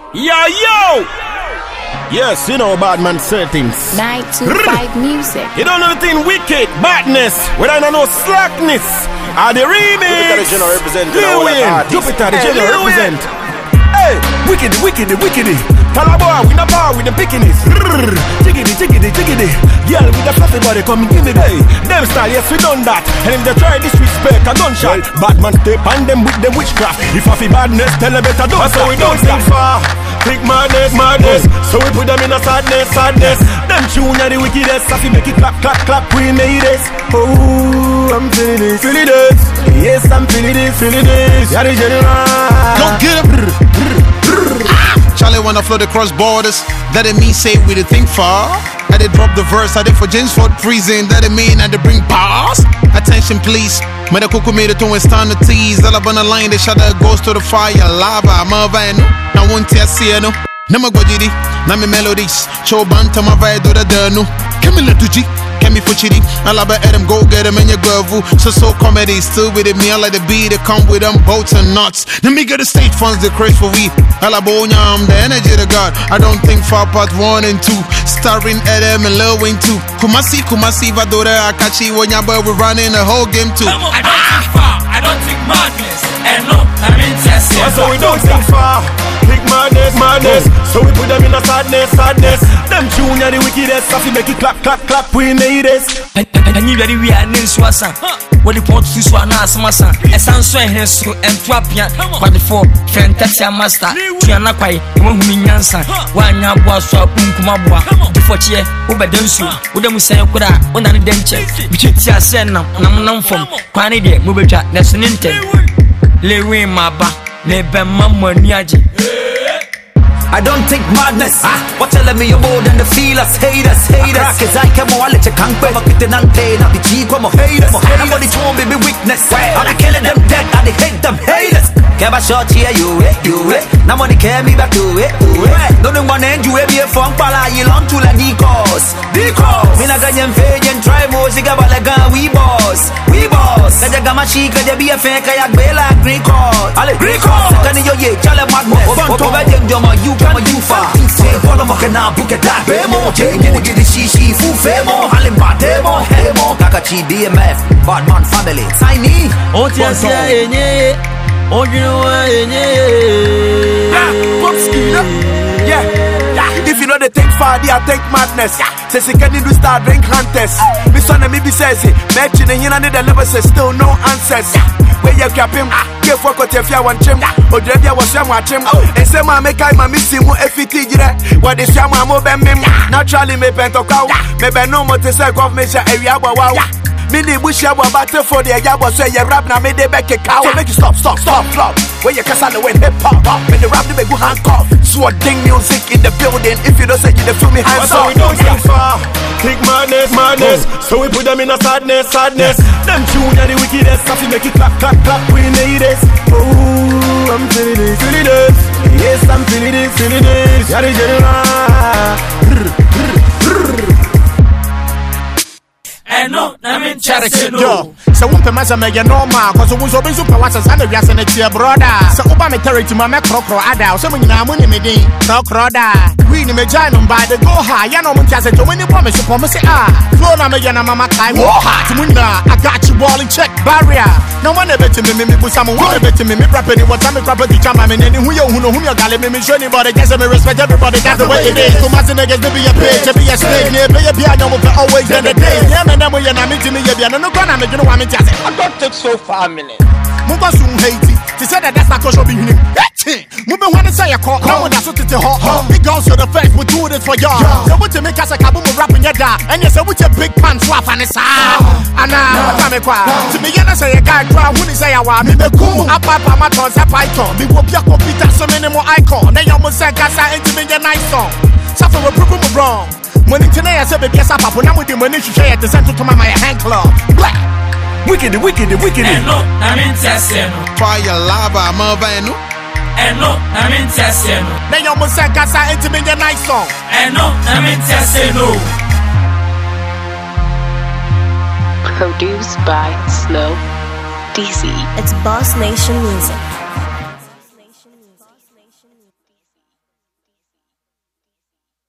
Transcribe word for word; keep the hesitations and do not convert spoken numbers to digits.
Yo, yo! Yes, you know Badman settings. nine two five music. You don't know the thing wicked, badness, whether I know slackness. Are the remix? Jupiter the general represent. Jupiter the general represent. Hey, wicked, wicked, wicked. Calabar, we not bar with the pickiness. Jiggity, jiggity, jiggity. Girl with the fluffy body, come give me that. Them style, yes, we done that. And if they try disrespect, a gunshot. Badman step on them with them witchcraft. If I feel badness, tell them better don't. So we don't think far. Think madness, madness. So we put them in a sadness, sadness. Them tune are the wickedest. I feel make it clap, clap, clap. We made this. Oh, I'm feeling this, feeling this. Yes, I'm feeling this, feeling this. Yeah, the general. Don't get him. Charlie wanna float across borders. That it mean say we the think far. I did drop the verse, I did for James Ford freezing. That it mean I did bring pause. Attention please. Made a cuckoo made it to it's time to tease. All up on the line, they shot that goes to the fire. Lava, I'm a vino. Now won't you see it no? Nama go jidi, na me melodies. Show banta ma vai do the dano. Camila tuji. Can me for chitty, I love it, them go get them in your girl. So, so comedy, still with it, me, I like the beat, they come with them bolts and nuts. Let me get the state funds, the craze for we. I love I'm the energy of God. I don't think far part one and two. Starring Adam and Lil Wayne too. Kumasi, Kumasi, Vadora, Akachi, when your boy, we're running the whole game too. I don't think far, I don't think madness. And no, I'm interested. So we don't think far. Think madness, madness. So we put them in a sadness, sadness. Them tune are the wickedest. I feel make it clap, clap, clap. We need this. And you very we are in Swassa. What the port to Swana Samasa. A sound so and so and Twapia. But before Fantasia Master, Tianakai, you won't mean answer. One now was so Punkumabua. Before Chia, Ubedensu, Udam say Kuda, one and denture. Which is a send now, Nam from Quani de Mubaja, that's an intent. Lewe Maba, Nebe Mamma Niaji. I don't think madness. Ah, what telling me you're more than the feelers, haters, haters. Cause I can more let you can't pay. Fuck it and pay. Now the cheek, I'm a haters. Nobody told me be weakness. I'm not killing them dead. I hate them haters. Give a shot here, you it, you it. Now money carry me back to it, to it. Don't know one end, you be a funk pala. You long to la Nikos, Nikos. Me na ganyan fade and try more. Siga balaga, we boss, we boss. Kaja gama shika, kaja be a fan, kayak bela, Greek card. Ale, Greek card. Kani yo ye, chale madness. Oto gajem joma, you come a you far. Say, follow my canal, book it that. Bemo, Jane, you get the shishi, fu femo. Halim batemo, hemo. Kakachi, D M F, Badman family. Tiny. Oh, yes, yeah, yeah. Oh, you know what? Yeah, yeah. If you know the think far, they are think madness. Says you can't do start drink hunters. Miss son of me be says it. Matching and you need the level says still no answers. Where you cap him, give for what if you want him. Or drive you was some watch him. And say, my make I my missing more F T G. What is your mama bam him? Naturally, me pento cow. Maybe no more to say of me say area wow. Mini wish you were battle for the Yabo say you rap now made the back a cow. So make you stop, stop, stop, stop. Where you can win hip hop, when the rap the big handcuff. Sword ding music in the building. If you don't say you the feel me hands up. So we don't think far. Think madness, madness. So we put them in a sadness, sadness. Them tune are the wickedest. I feel make it clap, clap, clap. We need this. Oh, I'm feeling this, feeling this. Yes, I'm feeling this, feeling this. Yeah, the general. And no, I'm in charity. Yo, so one per massa make normal. Cause we was open super watches and we are sending to your brother. So Obama territory, my make crocro ada. So when you know money me din, crocro ada. We need me giant by the go high. You know, when you say, when you promise, you promise, ah. Flow na me yana mama time. Whoa, to Muna, I got you ball in check barrier. No one ever to me, me, put someone who ever to me, me, rapping what time, property come. I mean, who you know whom you're calling me, show anybody, guess me respect everybody. That's the way it is. Come as a niggas, be a page, be a slave, be a piano for always in the day. Yeah, man. When you're not meeting me, you're not going to make you know what I'm saying. I don't take so far a minute. Move on soon, Haiti. She said that that's not because you're being move on when I say a call. No one that's what it's a hot. Big girls to the face, we do this for y'all. So what you make us a kaboom rapping your dad. And you say, with your big pants swap and it's ah. And now, I'm a quad. To me, you say a guy cry, who say I want me the cool. Up, up, I'm a toss, a python. Me whoop your computer, so many more icon. Then you almost say, Casa, into me, a nice song. Suffer a proof of wrong. When it's today, I said, "Yes, I'm up." When I'm with the money, you say at the center to my hand club. Black, wicked, wicked, wicked. And no, I'm in testing. Fire, lava, Marvano. And no, I'm in testing. Then you almost said, "Casa, into me, a nice song." And no, I'm in testing. Produced by Slow D C. It's Boss Nation Music.